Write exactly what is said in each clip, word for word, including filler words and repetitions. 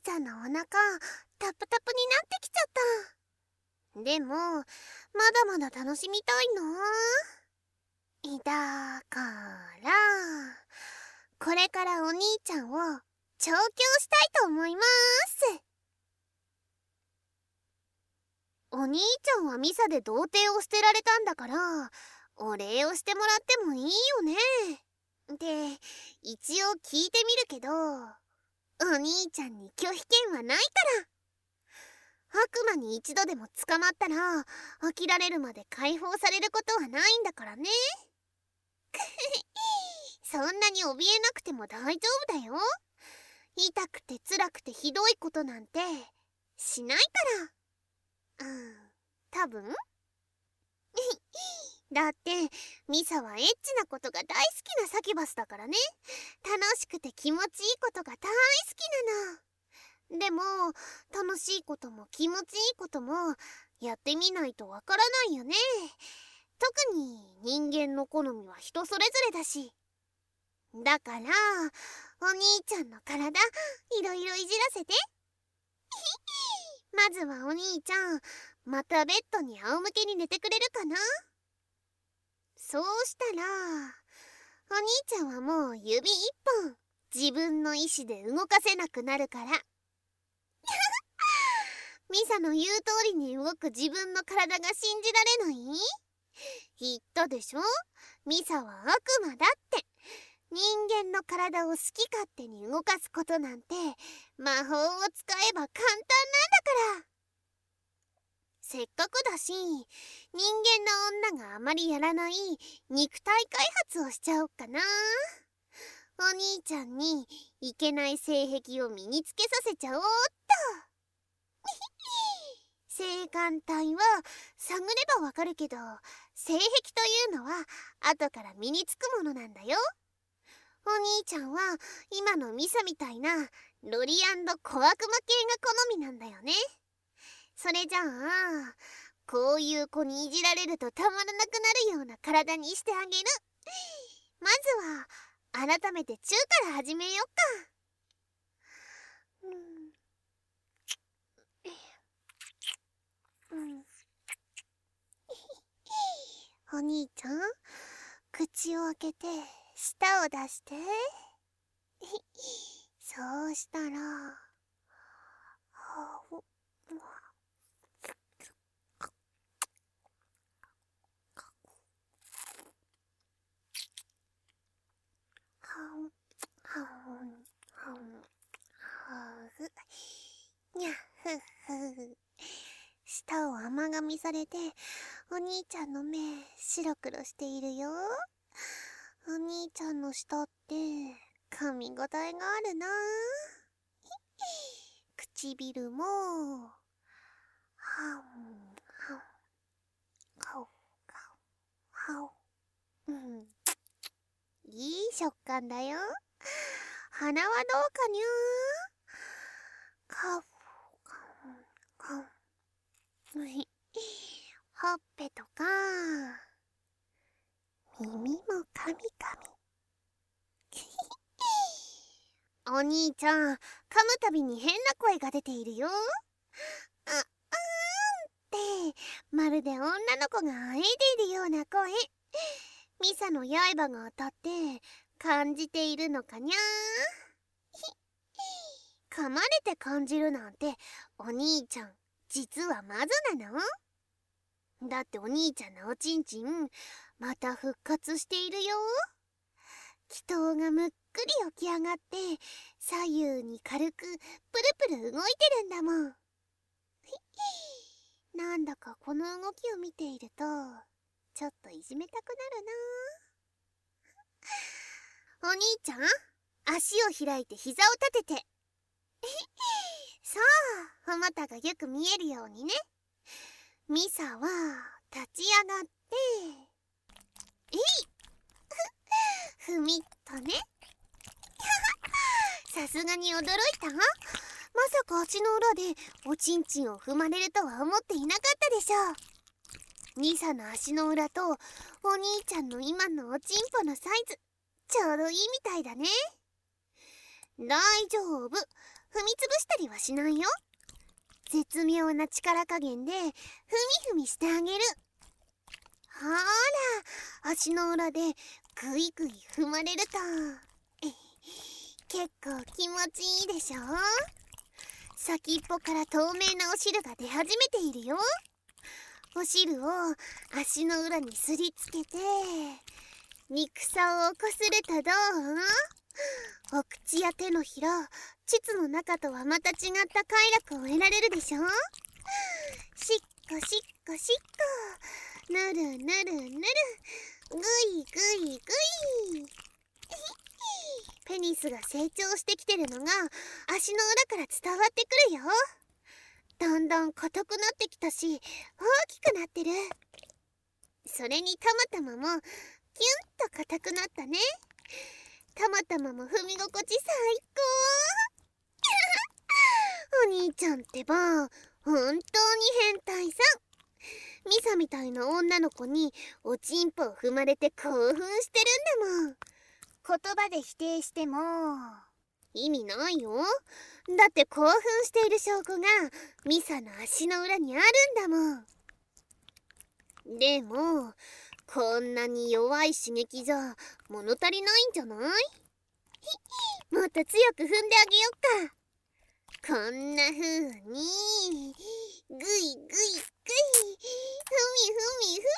ちゃんのお腹タプタプになってきちゃった。でもまだまだ楽しみたいな。だからこれからお兄ちゃんを調教したいと思います。お兄ちゃんはミサで童貞を捨てられたんだからお礼をしてもらってもいいよね。で一応聞いてみるけど、お兄ちゃんに拒否権はないから。悪魔に一度でも捕まったら飽きられるまで解放されることはないんだからね。そんなに怯えなくても大丈夫だよ。痛くて辛くてひどいことなんてしないから。うん、多分だってミサはエッチなことが大好きなサキュバスだからね。楽しくて気持ちいいことが大好きなの。でも楽しいことも気持ちいいこともやってみないとわからないよね。特に人間の好みは人それぞれだし。だからお兄ちゃんの体いろいろいじらせて。まずはお兄ちゃん、またベッドに仰向けに寝てくれるかな。そうしたらお兄ちゃんはもう指一本自分の意志で動かせなくなるから。ミサの言う通りに動く自分の体が信じられない？言ったでしょ、ミサは悪魔だって。人間の体を好き勝手に動かすことなんて魔法を使えば簡単なんだから。せっかくだし人間の女があまりやらない肉体開発をしちゃおっかな。お兄ちゃんにいけない性癖を身につけさせちゃおうっと。性感帯は探ればわかるけど、性癖というのは後から身につくものなんだよ。お兄ちゃんは今のミサみたいなロリ&小悪魔系が好みなんだよね。それじゃあこういう子にいじられるとたまらなくなるような体にしてあげる。まずは改めてチューから始めよっか。うん、うん、お兄ちゃん口を開けて舌を出して。そうしたらにゃっふっふ。舌を甘噛みされてお兄ちゃんの目白黒しているよ。お兄ちゃんの舌って噛み応えがあるな。唇もはんはんかおかおはお、うん、いい食感だよ。鼻はどうかにゃ。かおかおかお、ほっぺとか耳もカミカミ。お兄ちゃん噛むたびに変な声が出ているよ。あ、あーんってまるで女の子があえいでいるような声。ミサの刃が当たって感じているのかにゃ。噛まれて感じるなんてお兄ちゃん実はマゾなの？だってお兄ちゃんのおちんちんまた復活しているよ。気筒がむっくり起き上がって左右に軽くプルプル動いてるんだもん。なんだかこの動きを見ているとちょっといじめたくなるな。お兄ちゃん足を開いて膝を立てて。そうお股がよく見えるようにね。ミサは立ち上がってえいふみっとね。さすがに驚いた？まさか足の裏でおちんちんを踏まれるとは思っていなかったでしょう。ミサの足の裏とお兄ちゃんの今のおちんぽのサイズちょうどいいみたいだね。大丈夫、 踏みつぶしたりはしないよ。絶妙な力加減でふみふみしてあげる。ほら、足の裏でぐいぐい踏まれると結構気持ちいいでしょ。先っぽから透明なお汁が出始めているよ。お汁を足の裏にすりつけて肉さをこするとどう？お口や手のひら、膣の中とはまた違った快楽を得られるでしょ。しっこしっこしっこ、ぬるぬるぬる、ぐいぐいぐいペニスが成長してきてるのが足の裏から伝わってくるよ。だんだん硬くなってきたし大きくなってる。それにたまたまもキュンと硬くなったね。たまたまも踏み心地最高お兄ちゃんってば本当に変態さん。ミサみたいな女の子におちんぽを踏まれて興奮してるんだもん。言葉で否定しても意味ないよ。だって興奮している証拠がミサの足の裏にあるんだもん。でもこんなに弱い刺激じゃ物足りないんじゃない？もっと強く踏んであげよっか。こんな風にぐいぐいぐい、ふみふみふみ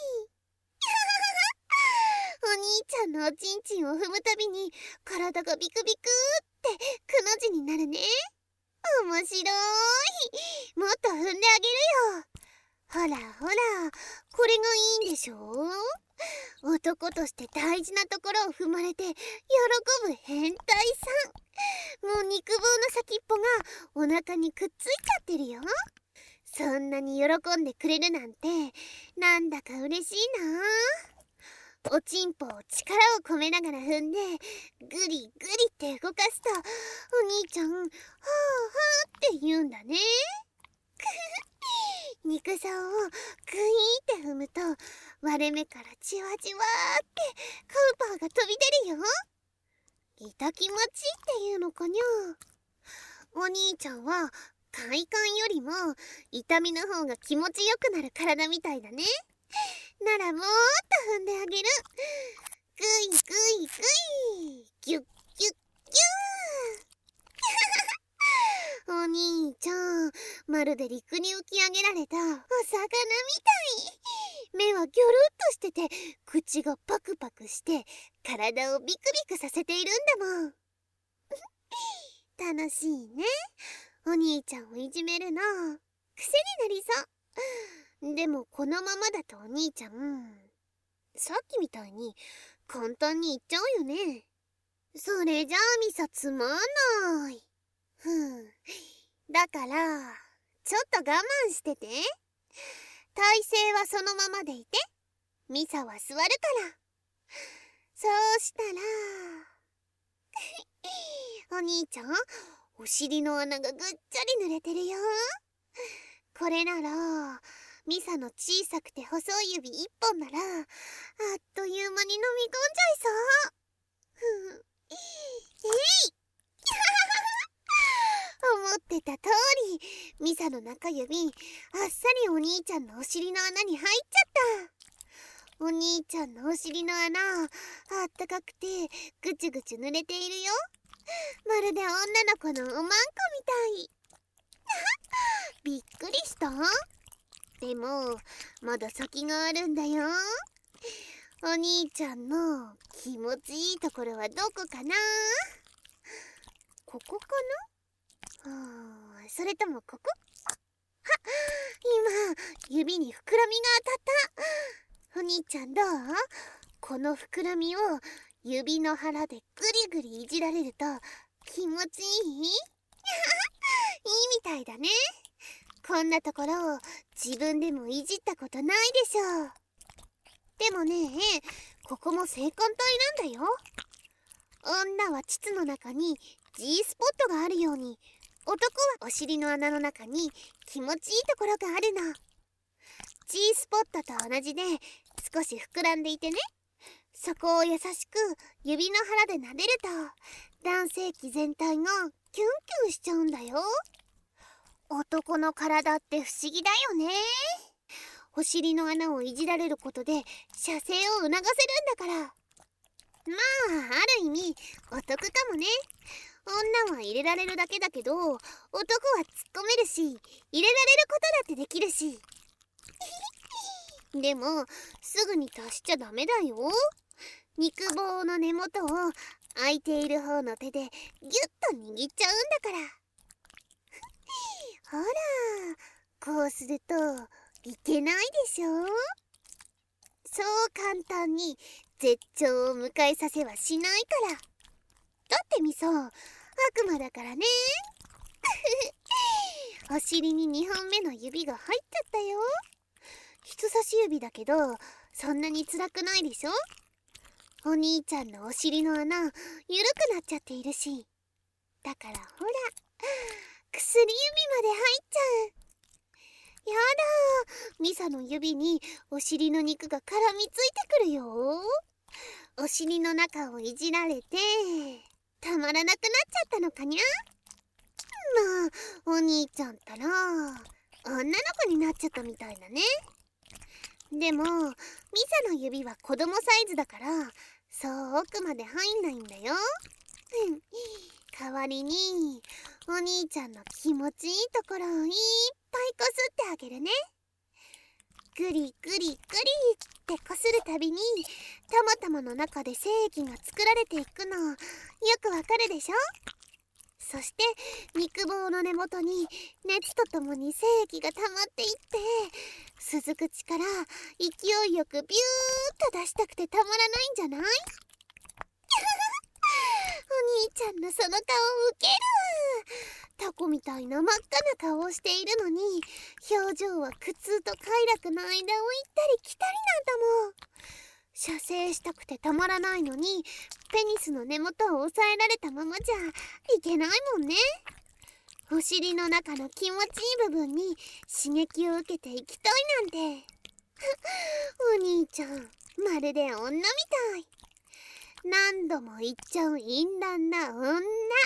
お兄ちゃんのおちんちんを踏むたびに体がビクビクってくの字になるね。面白い。もっと踏んであげるよ。ほらほら、これがいいんでしょ。男として大事なところを踏まれて喜ぶ変態さん。もう肉棒の先っぽがお腹にくっついちゃってるよ。そんなに喜んでくれるなんてなんだか嬉しいな。おちんぽを力を込めながら踏んでグリグリって動かすとお兄ちゃんはあはあって言うんだね。肉さをグイーって踏むと割れ目からじわじわーってカウパーが飛び出るよ。痛気持ちいいっていうのかにゃ。お兄ちゃんは快感よりも痛みの方が気持ちよくなる体みたいだね。ならもっと踏んであげる。ぐいぐいぐい、ギュッギュッギューお兄ちゃん、まるで陸に浮き上げられたお魚みたい。目はギョロッとしてて口がパクパクして体をビクビクさせているんだもん。楽しいね。お兄ちゃんをいじめるの癖になりそう。でもこのままだとお兄ちゃんさっきみたいに簡単にいっちゃうよね。それじゃあミサつまんない。ふん、だからちょっと我慢してて。体勢はそのままでいて。ミサは座るから。そうしたらお兄ちゃん、お尻の穴がぐっちゃり濡れてるよ。これならミサの小さくて細い指一本ならあっという間に飲み込んじゃいそう。ふん、えい思ってた通りミサの中指あっさりお兄ちゃんのお尻の穴に入っちゃった。お兄ちゃんのお尻の穴あったかくてぐちゅぐちゅ濡れているよ。まるで女の子のおまんこみたい。びっくりした？でもまだ先があるんだよ。お兄ちゃんの気持ちいいところはどこかな？ここかな？はあ、それともここ？はっ、今指に膨らみが当たった。お兄ちゃんどう？この膨らみを指の腹でぐりぐりいじられると気持ちいい？いいみたいだね。こんなところを自分でもいじったことないでしょう。でもね、ここも性感帯なんだよ。女は膣の中に G スポットがあるように、男はお尻の穴の中に気持ちいいところがあるの。G スポットと同じで少し膨らんでいてね、 そこを優しく指の腹で撫でると男性器全体がキュンキュンしちゃうんだよ。男の体って不思議だよね。お尻の穴をいじられることで射精を促せるんだから。まあある意味お得かもね。女は入れられるだけだけど男は突っ込めるし入れられることだってできるしでもすぐに達しちゃダメだよ。肉棒の根元を空いている方の手でギュッと握っちゃうんだからほら、こうするといけないでしょ。そう簡単に絶頂を迎えさせはしないから。だってミサ悪魔だからねお尻ににほんめの指が入っちゃったよ。人差し指だけどそんなに辛くないでしょ。お兄ちゃんのお尻の穴緩くなっちゃっているし。だからほら薬指まで入っちゃう。やだ、ミサの指にお尻の肉が絡みついてくるよ。お尻の中をいじられてたまらなくなっちゃったのかにゃ。まあお兄ちゃんったら女の子になっちゃったみたいだね。でもミサの指は子供サイズだからそう奥まで入んないんだよ。代わりにお兄ちゃんの気持ちいいところをいっぱいこすってあげるね。グリグリグリってこするたびにたまたまの中で精液が作られていくのよくわかるでしょ。そして肉棒の根元に熱とともに精液が溜まっていって鈴口から勢いよくビューッと出したくてたまらないんじゃないお兄ちゃんのその顔ウケる。タコみたいな真っ赤な顔をしているのに表情は苦痛と快楽の間を行ったり来たりなんだもん。射精したくてたまらないのにペニスの根元を押さえられたままじゃいけないもんね。お尻の中の気持ちいい部分に刺激を受けていきたいなんてお兄ちゃんまるで女みたい。何度も言っちゃう淫乱な女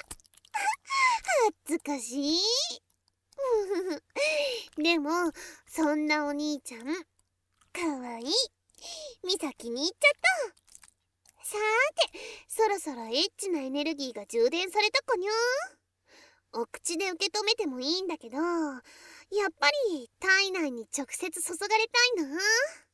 恥ずかしいでもそんなお兄ちゃんかわいい。ミサ気に入っちゃった。さーてそろそろエッチなエネルギーが充電されたかにゃ。お口で受け止めてもいいんだけどやっぱり体内に直接注がれたいな。